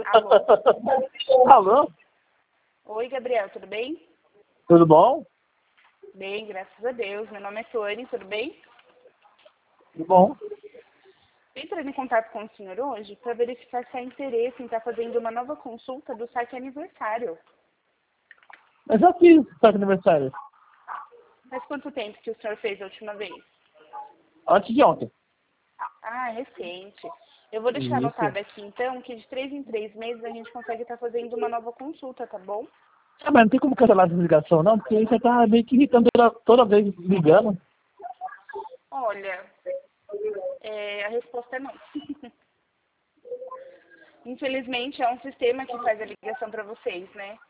Alô? Alô? Oi, Gabriel, tudo bem? Tudo bom? Bem, graças a Deus. Meu nome é Suane, tudo bem? Tudo bom? Entrando em contato com o senhor hoje para verificar se há interesse em estar fazendo uma nova consulta do site aniversário. Eu já fiz festa de aniversário. Faz quanto tempo que o senhor fez a última vez? Antes de ontem. Ah, recente. Eu vou deixar Isso. anotado aqui, então, que de 3 em 3 meses a gente consegue estar fazendo uma nova consulta, tá bom? Ah, mas não tem como cancelar essa ligação, não? Porque você tá meio que irritando toda vez ligando. Olha, a resposta é não. Infelizmente, é um sistema que faz a ligação para vocês, né?